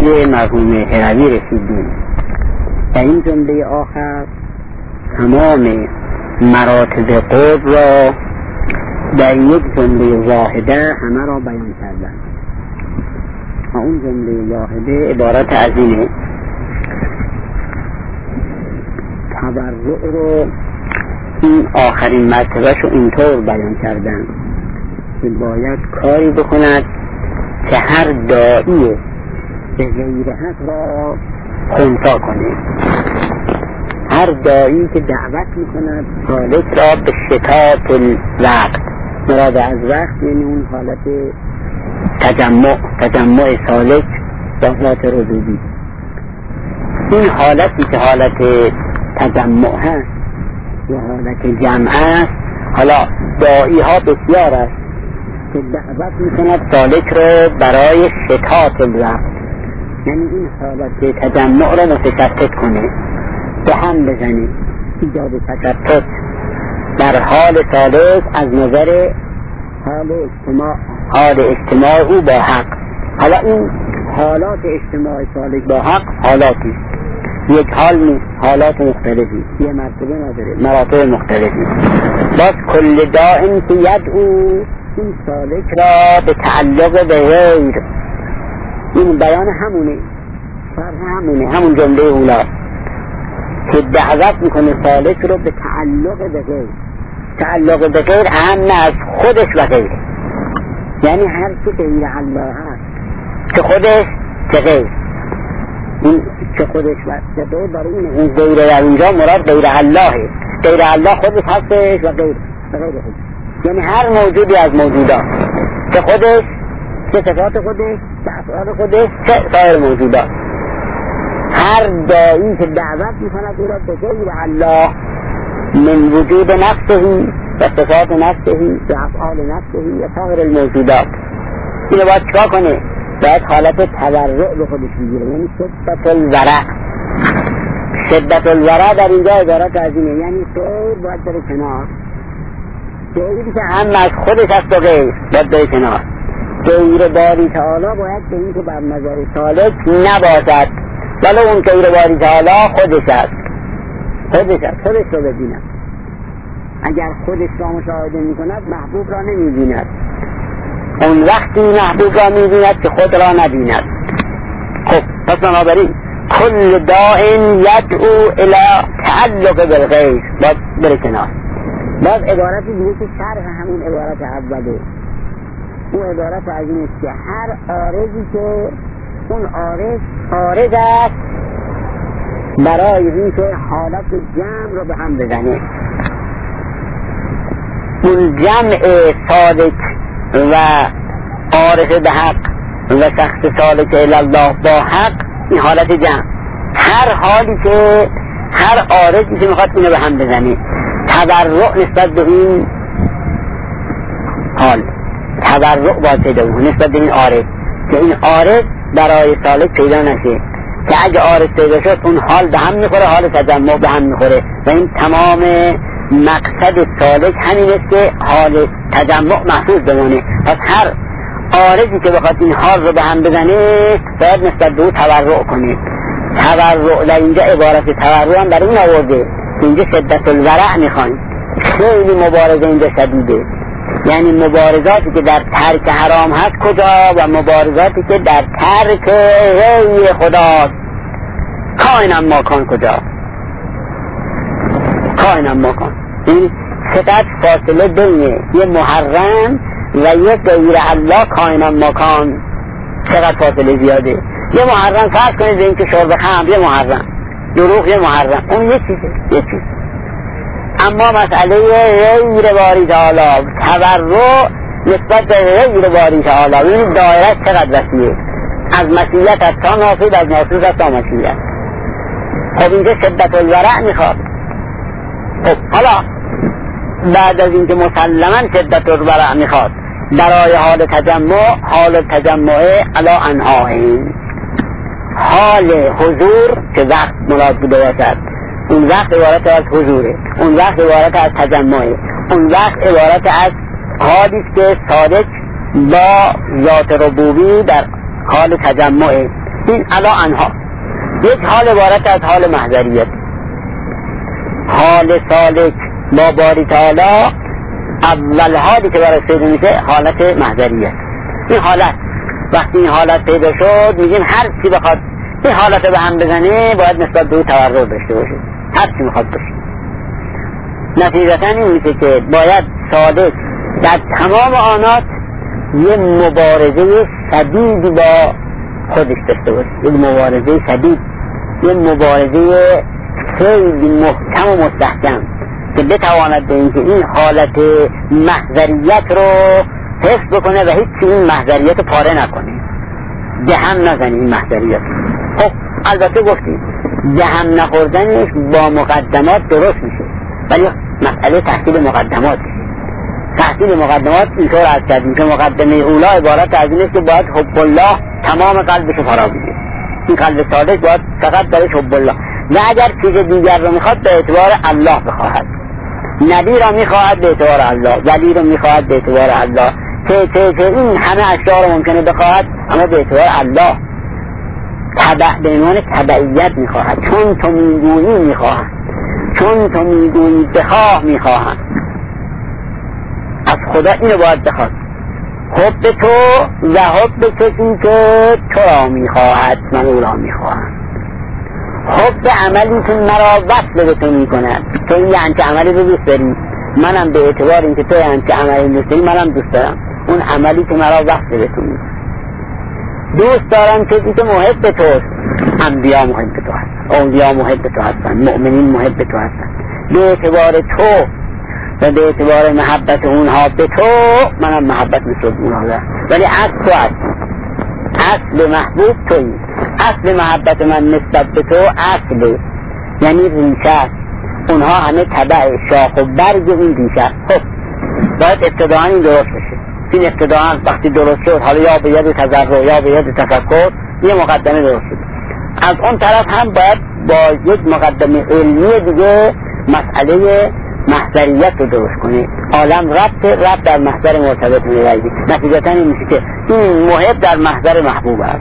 نتیجه مرحوم هروی رسیدیم. در این جمله آخر تمام مراتب قرب را در یک جمله واحده همه را بیان کردن و اون جمله واحده عبارت از اینه: تبرع رو این آخرین مرتبهش رو اینطور بیان کردن که باید کاری بکند که هر داعی به غیر حق را خنثی کنه. هر داعی که دعوت میکند سالک را به شتات الوقت، مراد از وقت یعنی اون حالت تجمع سالک با ذات ربوبی. این حالتی که حالت تجمع هست یا حالت جمع است، حالا داعی ها بسیار است که دعوت میکند سالک را برای شتات الوقت، یعنی این حالت تجمع را متشتت کنه، به هم بزنه، ایجاد تشتت در حال سالک از نظر حال اجتماع او با حق. حالا این حالات اجتماع سالک با حق حالاتی یک حال نیست، حالات مختلفی، یه مرتبه نداره، مراتب مختلفی. باز کل دائم که یدعو این سالک را به تعلق به غیر، این بیان همونه، همون جمله اولا که دعوت میکنه سالک رو به تعلق به غیر. تعلق به غیر اهم از خودش و غیره، یعنی هر که غیر الله هست، که خودش که غیر، این که خودش و غیر برای این غیر در اینجا مراد غیر اللهه. غیر الله خودش هستش و غیر خودش، یعنی هر موجودی از موجودات که خودش، که صفات خودش، که افعال خودش، که سایر موجودات. هر داعی که دعوت میکند او را به غیر الله من وجود نفسه و صفات نفسه و افعال نفسه و سایر الموجودات، اینو باید چکا کنه؟ باید حالت تورع به خودش بگیره، یعنی شدت الورع. شدت الورع در اینجا عبارت از اینه، یعنی غیر باید بره کنار، غیری که هم از خودش هست و غیر باید بره کنار. غیر باری تعالی باید به این که بر نظر سالک نباشد، ولی اون غیر باری تعالی خودش هست، خودش رو ببیند. اگر خودش را مشاهده می کند محبوب را نمی بیند، اون وقتی محبوب را می بیند که خود را نبیند. خب پس بنابراین کل دائم یدعو الی تعلق بالغیر باید بره کنار. باز عبارت دیگه که شرح همون عبارت اوله، اون عبارت از این است که هر عارضی که اون عارض است برای این که حالت جمع رو به هم بزنه، اون جمع سالک و عارض به حق و شخص سالک الله با حق، این حالت جمع. هر حالی که هر عارضی که میخواد اینو به هم بزنه، تبرع نسبت به این حال، تبرع باید پیدا بود نسبت به این عارض، که این عارض برای سالک پیدا نشه، که اگه عارض پیدا شد اون حال به هم میخوره، حال تجمع به هم میخوره. و این تمام مقصد سالک همین است که حال تجمع محفوظ بمونه. پس هر عارضی که بخواد این حال رو به هم بزنه باید نسبت به او تبرع کنه. تبرع در اینجا عبارت تبرع هم برای این آورده که اینجا شدت الورع میخوان، خیلی مبارزه اینجا شدیده، یعنی مبارزاتی که در ترک حرام هست کجا و مبارزاتی که در ترک غیر خداست. کائنم ماکان کجا؟ کائنم ماکان، این چقدر فاصله بین یه محرم و یه غیر الله کائنم ماکان، چقدر فاصله زیاده. یه محرم فرض کنید این که شرب خمر یه محرم، دروغ یه محرم، اون یه چیز. اما مسئله غیر باری تعالی، تبرع نسبت به غیر باری تعالی، این دایره چقدر وسیعه، از مسیحیت از تا ناسود، از ناسود از تا مسیحیت. خب اینجا شدت الورع میخواد. خب حالا بعد از اینکه مسلما شدت الورع میخواد برای حال تجمع، حال تجمع علا انواعین، حال حضور که وقت مراد بوده باشد، اون وقت عبارت از حضوره، اون وقت عبارت از تجمعه، اون وقت عبارت از حالی که صادق با ذات ربوبی در حال تجمعه. این علا انها یک حال عبارت از حال محضریت. حال سالک با باری تعالی اول حالی که برای پیدا میشه حالت محضریت. این حالت وقتی این حالت پیدا شد میگیم هر چی بخواد این حالت به هم بزنه باید نسبت به او تورع داشته باشه، هر چی میخواد باشه. نتیجتا این میشه که باید سالک در تمام آنات یه مبارزه شدیدی با خودش داشته باشه، یه مبارزه شدید، یه مبارزه خیلی محکم و مستحکم که بتواند به اینکه این حالت محضریت رو حفظ بکنه و هیچ این محضریت رو پاره نکنه، دهم نزنه این محضریت. خب البته گفتیم دهم نخوردنش با مقدمات درست میشه، ولی مسئله تحصیل مقدمات اینطور از کردیم که مقدمه اولا عبارت از این است که باید حب الله تمام قلبش فرا بگیره. این قلب صادق باید فقط درش حب الله و اگر چیز دیگر رو میخواد به اعتبار الله بخواهد، نبی را میخواهد به اعتبار الله، ولی رو میخواهد به اعتبار الله، که این همه اشیاء رو ممکنه بخواهد اما به اعتبار الله. تبع به عنوان تبعیت میخواهد، چون تو میگویی میخواهد، چون تو میگویی بخواه میخواهد. از خدا اینو باید بخواد، حب تو و حب کسی که تو را میخواهد من او را میخواهم. حب عملی که مرا وصل به تو میکند، تو این یعنی عملی رو دوست داری، منم به اعتبار اینکه تو یعنی عملی دوست داری منم دوست دارم اون عملی که مرا وصل به تو میکند. دوست دارم کسی که محب توست، انبیا محب تو هست، اولیا محب تو هستن، مؤمنین محب تو هستن. به اعتبار تو و به اعتبار محبت اونها به تو منم محبت مثل اونها دارم، ولی اصل تو هست، اصل محبوب تویی، اصل محبت من نسبت به تو اصل یعنی ریشه است، اونها همه تبع شاخ و برگ این ریشه است. خب باید ابتداعا این درست بشه. این ابتداعا وقتی درست شد حالا یا به ید تضرع یا به ید تفکر یه مقدمه درست شد، از اون طرف هم باید با یک مقدمه علمی دیگه مسئله محضریت رو درست کنه. عالم ربط در محضر مرتبط می‌گردی. نتیجتا این میشه که این محب در محضر محبوب است،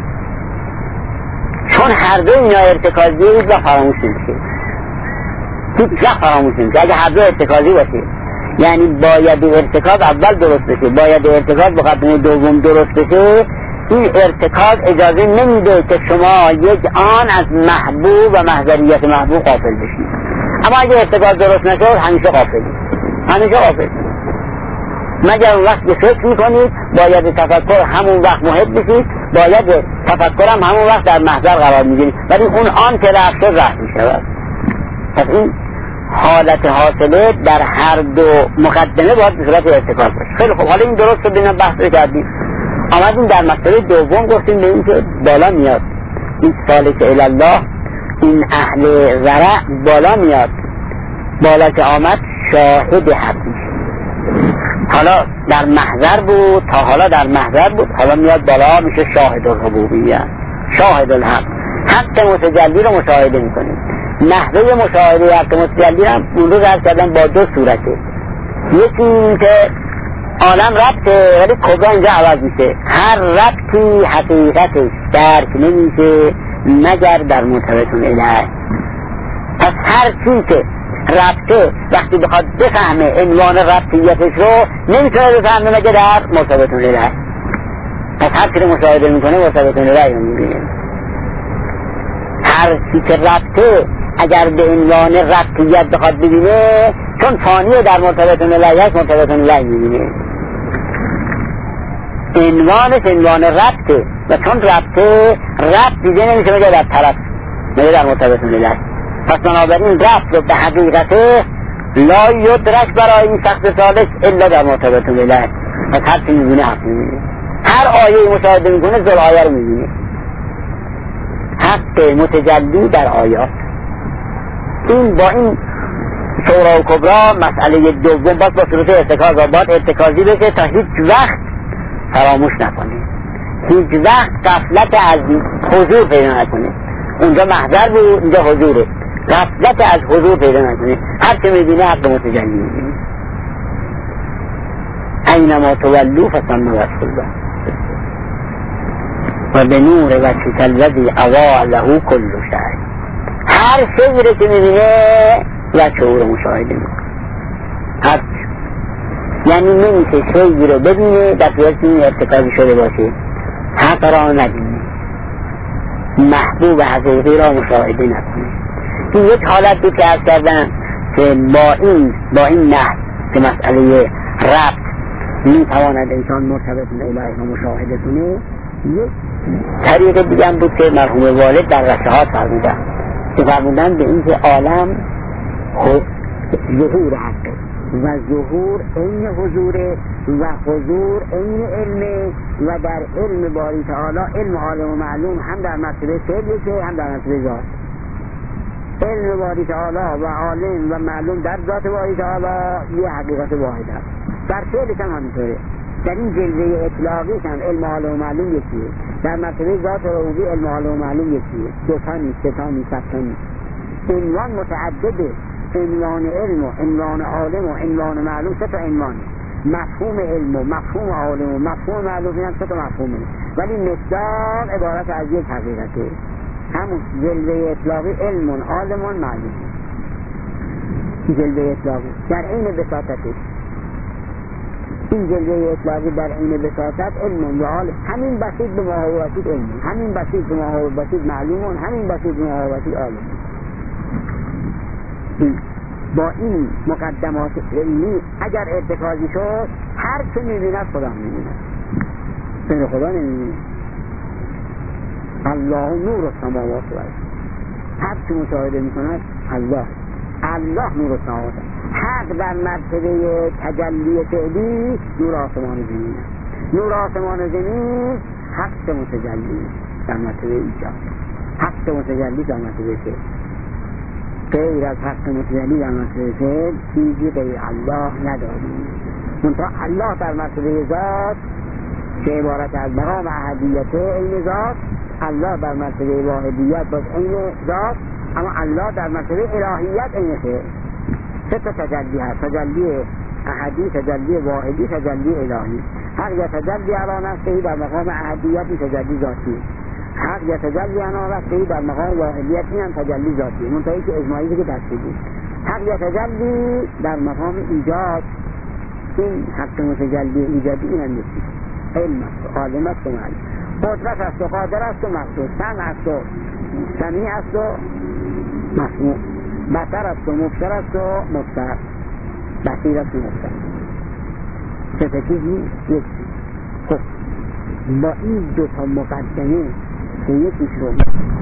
چون هر دو اینا ارتکازیه هیچ وقت فراموش نمیشه، هیچ وقت فراموش نمیشه. اگه هر دو ارتکازی باشه یعنی باید ارتکاز اول درست بشه، باید ارتکاز مقدمه دوم درست بشه، این ارتکاز اجازه نمیده که شما یک آن از محبوب و محضریت محبوب غافل بشید. اما اگه ارتکاز درست نشد همیشه غافلی، همیشه غافل. مگر اون وقت که فکر میکنید باید تفکر همون وقت محب بشید، باید تفکر هم همون وقت در محضر قرار میگیرید، ولی اون آن که رفت شد رفت میشود. پس این حالت حاصله در هر دو مقدمه باید به صورت ارتکاز باشه. خیلی خوب، حالا این درست شد، اینا بحث رو کردیم. آمدیم در مسئله دوم گفتیم به این که بالا میاد این سالک الله، این اهل ورع بالا میاد، بالا که آمد شاهد حق میشه. حالا در محضر بود، تا حالا در محضر بود، حالا میاد بالا میشه شاهد الربوبیه، شاهد الحق. حق متجلی رو مشاهده میکنیم. نحوه مشاهده حق متجلی هم اون رو درک کردن با دو صورته. یکی این که عالم ربطه ولی کبرا اینجا عوض میشه، هر ربطی حقیقتش درک نمیشه مگر در مرتبطون اله. پس هر چی که ربطه وقتی بخواد بفهمه عنوان ربطیتش رو نمیتونه بفهمه مگر در مرتبطون اله. پس هر چی رو مشاهده میکنه مرتبطون اله رو میبینه. هر چی که ربطه اگر به عنوان ربطیت بخواد ببینه، چون فانیه در مرتبطون اله هست، مرتبطون اله میبینه. عنوانش عنوان ربطه و چون ربطه ربط دیده نمیشه مگر در طرف، مگر در مرتبطون اله. پس بنابراین ربط رو به حقیقته لا یدرک برای این شخص سالک الا در مرتبطون اله. پس هر چی میبینه حق میبینه، هر آیه مشاهده میکنه زل آیه رو میبینه. حق متجلی در آیات. این با این شورا و کبرا مسئله دوم باز با صورت ارتکاز باید ارتکازی بشه تا هیچ وقت فراموش نکنه، هیچ وقت غفلت از حضور پیدا نکنه. اونجا محضر بود، اینجا حضوره، غفلت از حضور پیدا نکنه. هر که میبینه حق متجلی میبینه. اینما تولو فثم وجه الله. و به نور وجهک الذی اضاء له کل شیء. هر شیء رو که میبینه وجه او رو مشاهده میکنه. هر یعنی نمیشه شیء رو ببینه در صورتی این ارتکابی شده باشه حق را نبینه، محبوب حقیقی را مشاهده نکنه. این یک حالت بود که عرض کردم که با این نحو که مسئله ربط میتواند انسان مرتبط الهی را مشاهده کنه. یک طریق دیگه هم بود که مرحوم والد در رسالات فرمودن که فرمودن به این که عالم ظهور حقه و ظهور این حضوره و حضور این علمه و در علم باری تعالی علم عالم و معلوم هم در مرتبه فعلیه هم در مرتبه ذات. علم باری تعالی و عالم و معلوم در ذات باری تعالی یه حقیقت واحد هست. در فعلش هم همینطوره. در این جلوه اطلاقیش هم علم عالم و معلوم یکیه، در مرتبه ذات ربوبی علم عالم و معلوم یکیه. دوتا نیست، ستا نیست، ستا نیست. عنوان متعدده، عنوان علم و عنوان عالم و عنوان معلوم سه تا عنوانه. مفهوم علم و مفهوم عالم و مفهوم معلوم هم سه تا مفهومه، ولی مصداق عبارت از یک حقیقته، همون جلوه اطلاقی علم عالم معلوم. جلوه اطلاقی در عین بساطتش، این جلوه اطلاقی در عین بساطت علم و عالم، همین بسیط به ما هو بسیط علم، همین بسیط به ما هو بسیط معلوم، همین بسیط به ما هو بسیط عالم. با این مقدمات علمی اگر ارتکازی شد هر چه میبیند خدا میبیند، غیر خدا نمیبیند. الله نور السماوات و الارض، هر چه مشاهده میکند الله نور السماوات. حق در مرتبه تجلی فعلی نور آسمان و زمین است. نور آسمان و زمین حق متجلی در مرتبه ایجاد، حق متجلی در مرتبه فعل. غیر از حق متجلی در مرتبه فعل چیزی غیر الله نداریم. منتها الله در مرتبه ذات که عبارت از مقام احدیت این ذات، الله در مرتبه واحدیت باز این ذات، اما الله در مرتبه الهیت این فعل. سه تا تجلی هست: تجلی احدی، تجلی واحدی، تجلی الهی. حق یتجلی علی نفسه در مقام احدیت تجلی ذاتی، حق یتجلی علی نفسه در مقام واحدیت این هم تجلی ذاتی. منتهی که اجماعی که تصدیقی. حق یتجلی در مقام ایجاد، این حق متجلی ایجادی این هم نیست. علم است، عالم است و معلوم، قدرت است و قادر است و مقصود، سمع است و سمیع است و مسموع، بصر است و مبصر است و مبصر، بصیر است و مبصر. سه تا چیزی یک. خب با این دو تا مقدمه که یکیش رو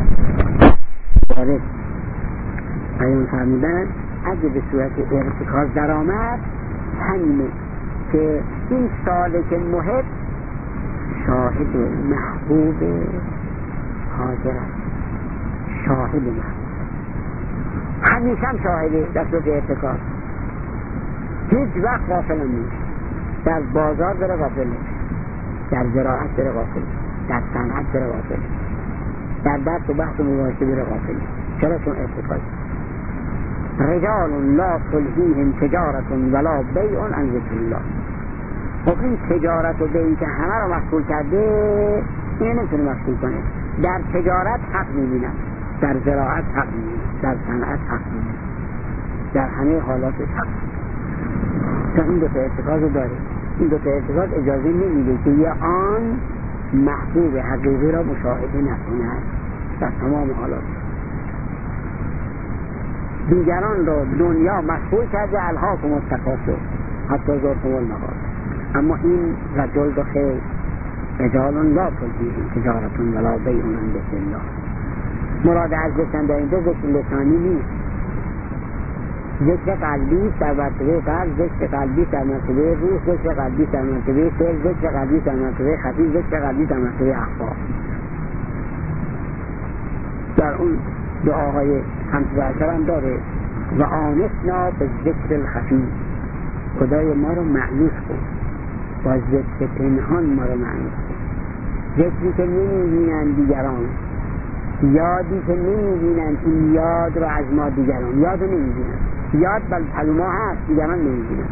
وارد بیان فرمودن، اگه به صورت ارتکاز در آمد همینه که این سالک محب شاهد محبوب حاضر است، شاهد محبوب همیشه هم شاهده در صورت ارتکاز، هیچ وقت غافل نیست. در بازار بره غافل نیست، در زراعت بره غافل، در صنعت بره غافل، در درس و بحث و مباحثه بره غافل. چرا؟ چون ارتکاز. رجال لا تلهیهم تجارت ولا بیع عن ذکر الله. خب این تجارت و بیعی که همه رو مشغول کرده، این نمیتونه مشغول کنه. در تجارت حق میبینن، در زراعت حق میبینن، در صنعت حق میبینن، در همه حالات حق. تا این دو تا ارتکاز رو داره. این دو تا ارتکاز اجازه نمیده که یه آن محبوب حقیقی را مشاهده نکند در تمام حالات. دیگران را دنیا مشغول کرده، الهاکم التکاثر حتی زرتم المقابر. اما این رجل دو خیر، رجال لا تلهیهم تجارت ولا بیع عن ذکر الله. مراد از ذکر در اینجا ذکر لسانی نیست، ذکر قلبی در مرتبه قلب، ذکر قلبی در مرتبه روح، ذکر قلبی در مرتبه فعل، ذکر قلبی در مرتبه خفی، ذکر قلبی در مرتبه اخبار. در اون دعاهای 15 هم داره: و آنسنا به ذکر الخفی، خدای ما رو مأنوس کن با ذکر پنهان، ما رو مأنوس کن. ذکری که نمی‌بینن دیگران، یادی که نمی‌بینن، این یاد رو از ما دیگران یاد رو نمی‌بینن. یاد بل ما هست، دیگران نمی‌بینن.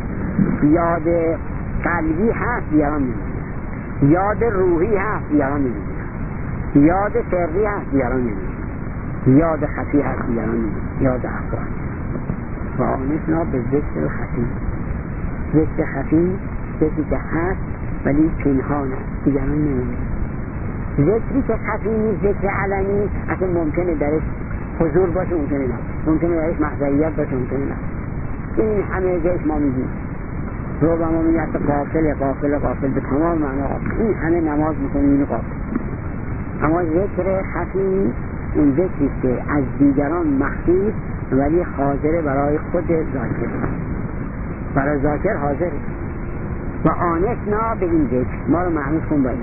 یاد قلبی هست، دیگران نمی‌بینن. یاد روحی هست، دیگران نمی‌بینن. یاد سری هست دیگران نمیدونن، یاد خفی هست دیگران نمیدونن، یاد اخبار و آنسنا به ذکر خفی. ذکر خفی ذکری که هست ولی پنهان است، دیگران نمیدونن. ذکری که خفی نیست، ذکر علنی، اصلا ممکنه درش حضور باشه، ممکنه نه، ممکنه درش محضریت باشه، ممکنه نه. این همه جایش ما میگیم رو با ما میگه اصلا قافل قافل قافل به تمام معنا قافل، این همه نماز میکنیم اینو قافل. اما ذکر خفی اون ذکری که از دیگران مخفی ولی حاضر برای خود ذاکر، برای ذاکر حاضر. و آنسنا به این ذکر، ما رو معنوس کن با این.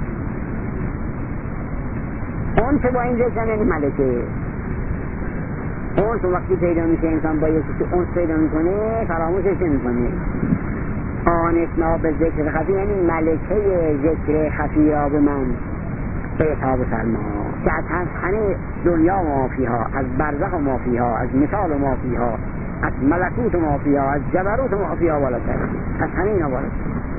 اون که با این ذکر یعنی ملکه. اون تو وقتی پیدا میشه انسان با یکی که اون پیدا میکنه فراموشش نمیکنه. آنسنا به ذکر خفی یعنی ملکه ذکر خفی را به من اعطاب فرما که از همه دنیا ما فیها، از برزخ ما فیها، از مثال ما فیها، از ملکوت ما فیها، از جبروت ما فیها بالاتر، از همه اینا بالاتر.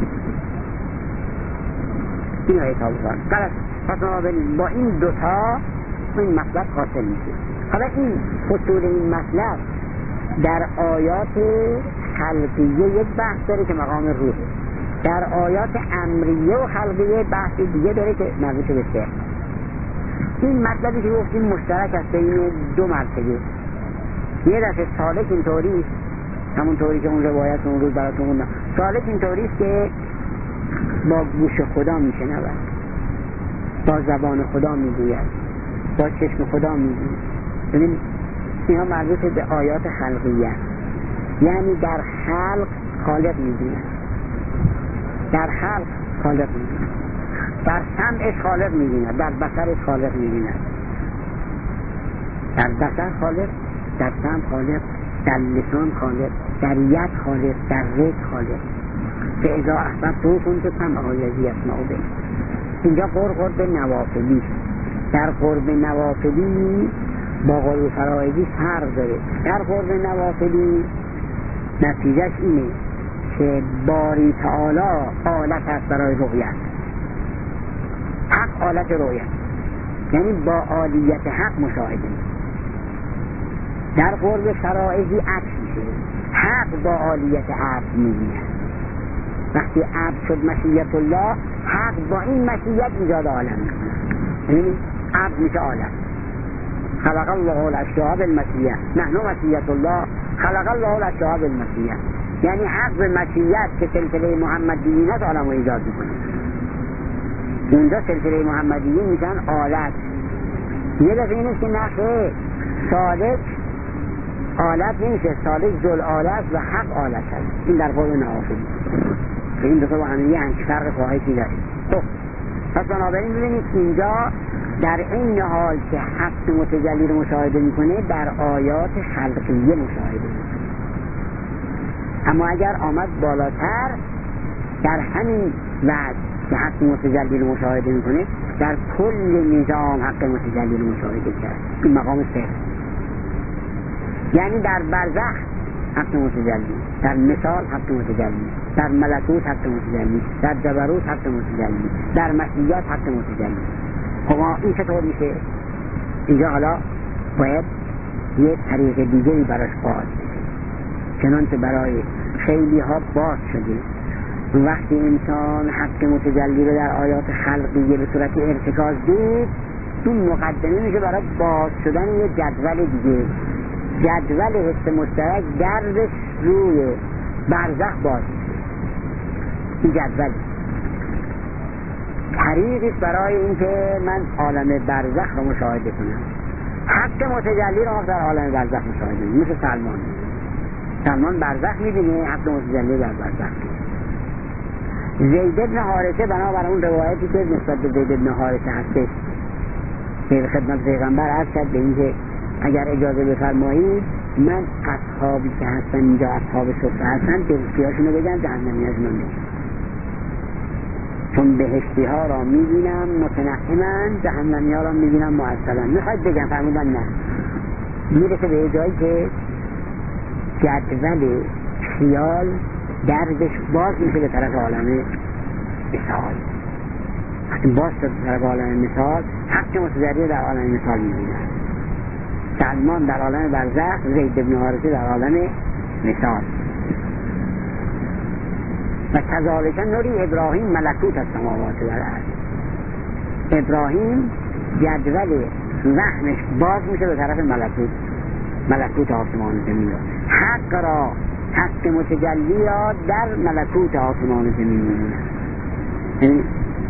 این اعطاب فرما. پس با این دوتا این مطلب حاصل میشه. حالا این حصول این مطلب در آیات خلقیه یک بحث داره که مقام روحه، در آیات امریه و خلقیه بحث دیگه داره که مربوط به سر. این مطلبی که گفتیم مشترک است بین دو مرتبه. یه دفعه سالک اینطوری است، همون طوری که اون روایت اون روز براتون خوندم، سالک اینطوری است که با گوش خدا میشنود، با زبان خدا میگوید، با چشم خدا میگوید. ببین اینا مربوط به آیات خلقیه، یعنی در خلق خالق میبیند، در خلق خالق میبیند، در سمعش خالق میبیند، در بصرش خالق میبیند، در بصر خالق، در سمع خالق، در لسان خالق، در ید خالق، در رد خالق. به ازا احباب تو کن که سمع آیزی اسمعو به. اینجا قرب نوافلی، در قرب نوافلی با قرب فرائضی فرق داره. در قرب نوافلی نتیجهش اینه که باری تعالی آلت هست برای رؤیت، حق آلت رؤیت، یعنی با عالیت حق مشاهده. در قرب فرائضی عکس میشه، حق با عالیت عبد میبینه. وقتی عبد شد مشیت الله، حق با این مشیت ایجاد عالم میکنه، یعنی عبد میشه عالم. خلق الله الاشیاء بالمشیه، نحن مشیت الله، خلق الله الاشیاء بالمشیه، یعنی حق به مشیت که سلسله محمدیین است عالم رو ایجاد میکنه. اونجا سلسله محمدیین میشن آلت. یه دفعه این است که نخه سالک آلت نمیشه، سالک ذل آلت و حق آلت هست. این در قول نوافل این دو با هم یه همچه فرق فاحشی داره. خب پس بنابراین ببینید اینجا در این حال که حق متجلی رو مشاهده میکنه در آیات خلقیه مشاهده میکنه. اما اگر آمد بالاتر در همین وقت که حق متجلی رو مشاهده میکنه در کل نظام حق متجلی رو مشاهده کرد. این مقام سر، یعنی در برزخ حق متجلی، در مثال حق متجلی، در ملکوت حق متجلی، در جبروت حق متجلی، در مسیحیت حق متجلی. خب این چطور میشه؟ اینجا حالا باید یه طریق دیگری براش باز بشه، چنانچه برای خیلی ها باز شده. وقتی انسان حق متجلی رو در آیات خلقیه به صورت ارتکاز دید، اون مقدمه میشه برای باز شدن یه جدول دیگه، جدول حس مشترک درش روی برزخ باز. این جدول طریقی برای اینکه من عالم برزخ رو مشاهده کنم، حق متجلی رو در عالم برزخ مشاهده کنم. مثل سلمان برزخ میبینه، حق متجلی در برزخ. زید بن حارثه بنابر اون روایتی که نسبت به زید بن حارثه هستش که خدمت پیغمبر عرض کرد به اینکه اگر اجازه بفرمایید من اصحابی که هستن اینجا اصحاب صفحه هستن بهشتیاشون رو بگم، جهنمی از من بگم، چون بهشتی ها را میبینم متنعمن، جهنمی ها را میبینم معسلن. میخواید بگم؟ فرمودن نه. میرسه به جایی که جدول خیال دردش باز میشه به طرف عالم مثال. وقتی باز شد در عالم مثال، حق متجلی در عالم مثال می‌بینن. سلمان در عالم برزخ، زید بن حارثه در عالم مثال. و کذالک نوری ابراهیم ملکوت السماوات والارض. ابراهیم جدول ذهنش باز میشه به طرف ملکوت آسمان و زمین. حق را، حق متجلی را در ملکوت آسمان و زمین میبینن.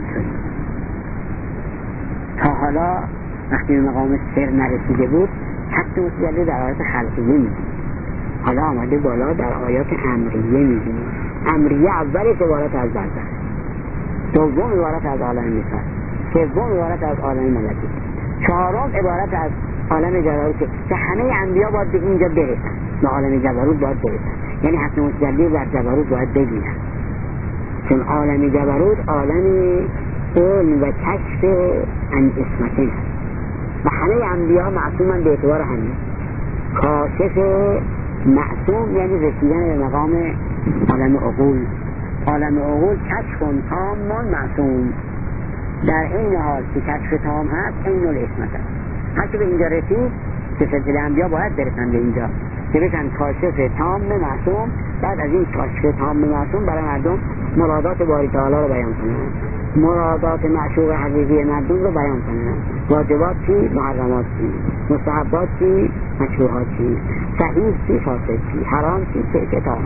تا حالا وقتی به مقام سر نرسیده بود، حق متجلی در آیات خلقیه میبینیم. حالا آمده بالا در آیات امریه میبینیم. امریه اولش عبارت از برزخ، دوم عبارت از عالم مثال، سوم عبارت از عالم ملکوت، چهارم عبارت از عالم جبروت که همه انبیا باید به اینجا برسن، به عالم جبروت باید برسن. یعنی حق متجلی در جبروت باید ببینن، چون عالم جبروت عالم علم و کشف عن اسمتین هست و همه انبیا معصومن به اعتبار همین. کاشف معصوم یعنی رسیدن به مقام عالم عقول. عالم عقول کشف تام معصوم، در این حال که کشف تام هست این الاسمت هست. هرچه به اینجا رسید که سلسله انبیا باید برسن به اینجا که بشن کاشف تام معصوم. بعد از این کاشف تام معصوم برای مردم مرادات باری تعالی رو بیان کنن، مرادات معشوق حقیقی مردم رو بیان کنن. واجبات چی؟ محرمات چی؟ مستحبات چی؟ مکروهات چی؟ صحیح چی؟ فاسد چی؟ حرام چی؟ که تمام.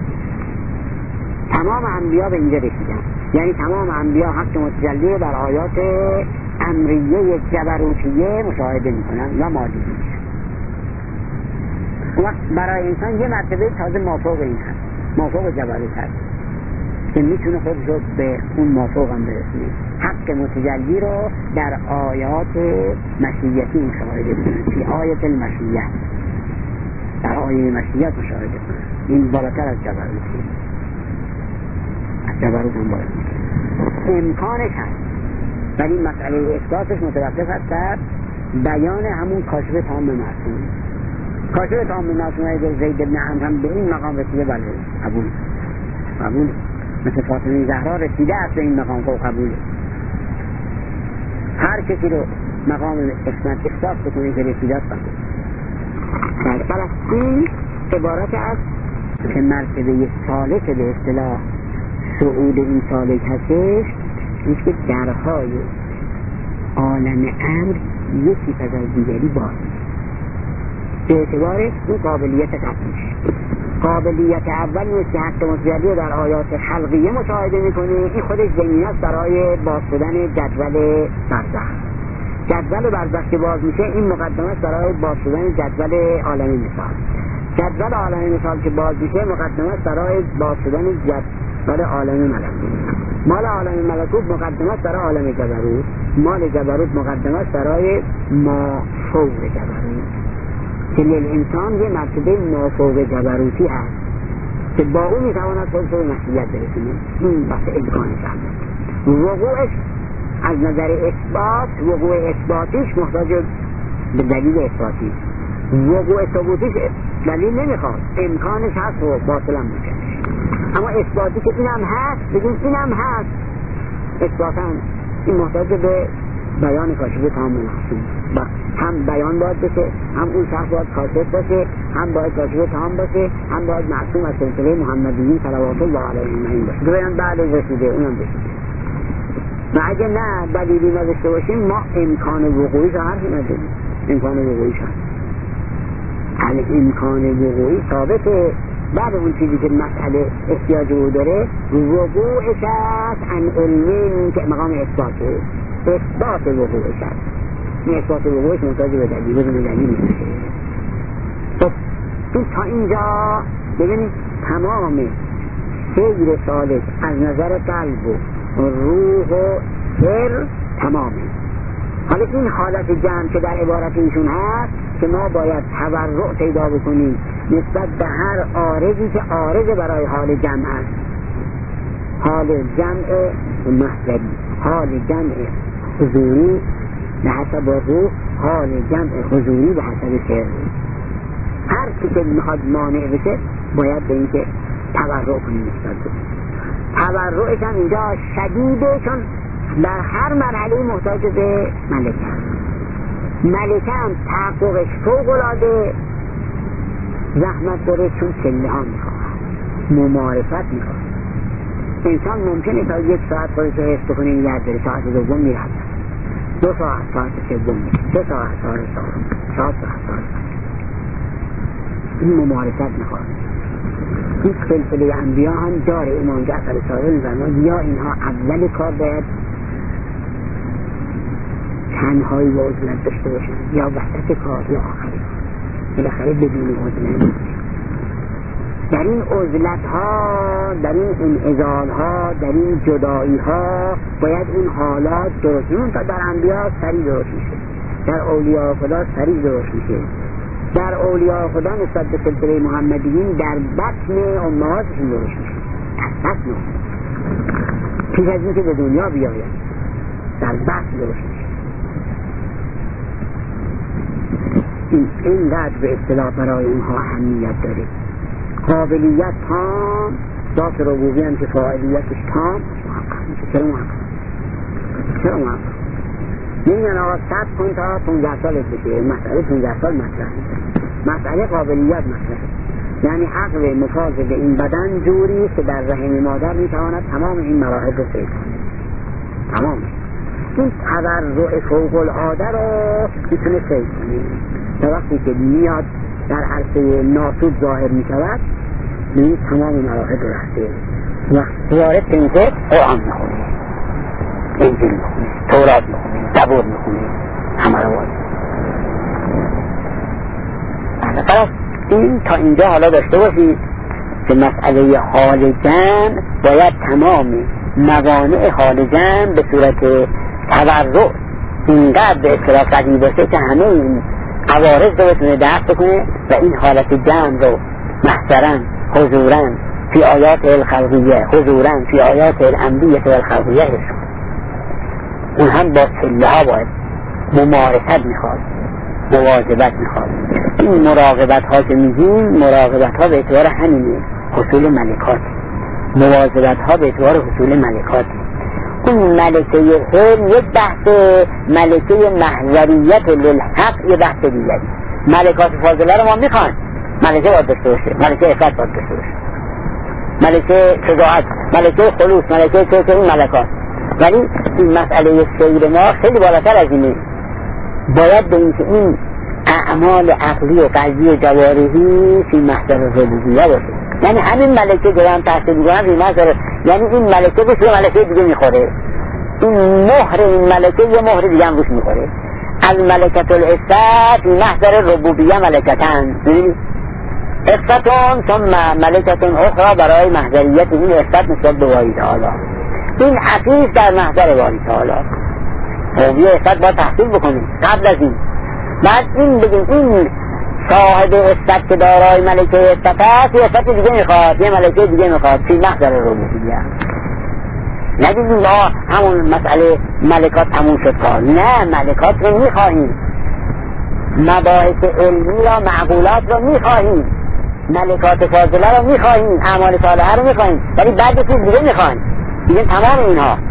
تمام انبیا به اینجا رسیدن. یعنی تمام انبیا حق متجلی رو در آیات امریه جبروتیه مشاهده میکنن و مادی میشن. وقت برای انسان یه مرتبه تازه مافوق این هست، مافوق جبروت هست که میتونه خودش رو به اون مافوق هم برسونه. حق متجلی رو در آیات مشیتی مشاهده کنن، فی آیت المشیت، در آیه مشیت مشاهده کنن. این بالاتر از جبروتی، از جبروت هم باید امکانش هست، ولی مسئله اثباتش متوقف هست در بیان همون کاشف تام معصوم. کاشف تام معصوم اگر زید بن عمرو هم به این مقام رسیده، بله قبول. مثل فاطمه زهرا رسیده است به این مقام، قبوله. هر کسی رو مقام اسمت اثبات بکنه که رسیده است قبول. این عبارت از که مرتبه سالک به اصطلاح صعود این سالک هستش، نیست که درهای عالم امر یکی پس از دیگری باز به اعتبار این قابلیت قبلیش. قابلیت اول نیست که حق متجلی در آیات خلقیه مشاهده میکنه، این خودش زمینه است برای باز شدن جدول برزخ. جدول برزخ که باز میشه این مقدمه است برای باز شدن جدول عالم مثال. جدول عالم مثال که باز میشه مقدمه است برای باز شدن جدول عالم ملکوت. مال عالم ملکوت مقدمه است برای عالم جبروت، مال جبروت مقدمه است برای ما فوق جبروت که للانسان یه مرتبه ما فوق جبروتی هست که با اون میتواند خودش به مشیت برسونه. این بحث امکانش هست. وقوعش از نظر اثبات، وقوع اثباتیش محتاج به دلیل اثباتی، وقوع ثبوتیش دلیل نمیخواد، امکانش هست و باطل هم میشه. اما اثباتی که این هم هست، بگیم این هم هست، اثباتا این محتاج به بیان کاشف تام معصوم. هم بیان باید بشه، هم اون شخص باید کاشف باشه، هم باید کاشف تام باشه، هم باید معصوم از سلسله محمدیین صلوات الله علیهم اجمعین باشه. بیان بعد رسیده اونم رسیده. و اگه نه دلیلی نداشته باشیم ما امکان وقوعی رو حرفی نداریم. امکان وقوعی هست. امکان وقوعی ثابته. بعد اون چیزی که مسئله احتیاج رو داره وقوعش هست عن علمین که مقام اثباته، اثبات وقوعش هست. این اثبات وقوعش محتاج به دلیل میشه. خب تا اینجا ببینید تمام سیر سالک از نظر قلب و روح و سر تمامه. حالا این حالت جمع که در عبارت ایشون هست که ما باید تورع پیدا بکنیم نسبت به هر عارضی که عارض برای حال جمع است. حال جمع محضری، حال جمع حضوری به حسب روح، حال جمع حضوری به حسب سر. هر چی که میخواد مانع بشه باید به این که تورع کنیم نسبت بکنیم. تورعش هم اینجا شدیده، چون در هر مرحله محتاج به ملکه است. ملکه هم تحققش فوق العاده زحمت داره، چون سله ها میخواد، ممارست میخواد. انسان ممکنه تا 1 ساعت خودش رو حفظ کنه نگه داره، ساعت دوم میرد، 2 ساعت، ساعت سوم میره، 3 ساعت، ساعت 4 ساعت. این ممارست میخواد. این سلسله انبیا هم داره. امام جعفر صادق می‌فرماید یا اینها اول کار باید تنهایی و عزلت داشته باشن، یا وسط کار، یا آخر کار، بالاخره بدون عزلت. در این عزلت ها، در این انعزال ها، در این جدایی ها باید این حالات درست میشه. تا در انبیا سریع درست میشه، در اولیاء خدا سریع درست میشه. در اولیاء خدا نسبت به سلسله محمدیین در بطن امهاتشون درست میشه، از بطن پیش از اینکه به دنیا بیاید در بطن درست میشه. اینقدر به اصطلاح برای اونها اهمیت داره. قابلیت تام، ذات ربوبی هم که فاعلیتش تام محقق میشه. چرا محقق؟ میگن آقا 100 کن تا 15 سالت بشه، مسئله 15 سال مطرح میشه. مسئله قابلیت مطرح، یعنی عقل مفاض به این بدن جوری که در رحم مادر میتواند تمام این مراحل رو طی کنه. تمام این تبرع فوق العاده رو میتونه طی کنه. تا وقتی که میاد در عرصه ناسود ظاهر میشود، میبینید تمام مراحل رو رفته. وقتی وارد اینکه قرآن میخونه، انجیل میخونه، تورات میخونه، زبور میخونه، همه رو وارد. پس این تا اینجا حالا داشته باشید که مسئله حال جمع باید تمام موانع حال جمع به صورت تبرع اینقدر به اصطلاح قوی باشه که همه این عوارض رو بتونه دفع کنه و این حالت جمع رو محضرن، حضورن فی آیات الخلقیه، حضورن فی آیات الانبیه الخلقیه حسن. اون هم با سله ها باید ممارست میخواد، مواظبت میخواد. این مراقبت ها که میگیم، مراقبت ها به اعتبار همینه، حصول ملکات. مواظبت ها به اعتبار حصول ملکات. اون ملکه حلم یک بحث، ملکه محضریت للحق یه بحث دیگری. ملکات فاضله رو ما میخوان، ملکه باید داشته باشه، ملکه عفت باید داشته باشه، ملکه شجاعت، ملکه خلوص، ملکه که این ملکات. ولی این مسئله سیر ما خیلی بالاتر از اینه. باید به این اعمال عقلی و قلبی و جوارحی فی محضر ربوبیه باشه. یعنی همین ملکه که هم تحصیل میکنن فی محضر، یعنی این ملکه به سوی ملکه دیگه میخوره. این مهر این ملکه یه مهر دیگه هم روش میخوره. الملکت العفت فی محضر ربوبیه ملکتن، ببینید عفتون ثم ملکتون اخرى برای محضریت این عفت نسبت به باری تعالی. این عفیف در محضر باری تعالی ربوبیه عفت باید تحصیل بکنیم قبل از این. بعد این بگیم این صاحب عفت که دارای ملکه عفت هست، یه عفت دیگه میخواد، یه ملکه دیگه میخواد فی محضر ربوبیه. نگیم همون مسئله ملکات تموم شد کار، نه، ملکات رو میخواهیم، مباحث علمی را، معقولات رو میخواهیم، ملکات فاضله رو میخواهیم، اعمال صالحه رو میخواهیم، ولی بعد چیز دیگه میخواهیم. دیگه تمام اینها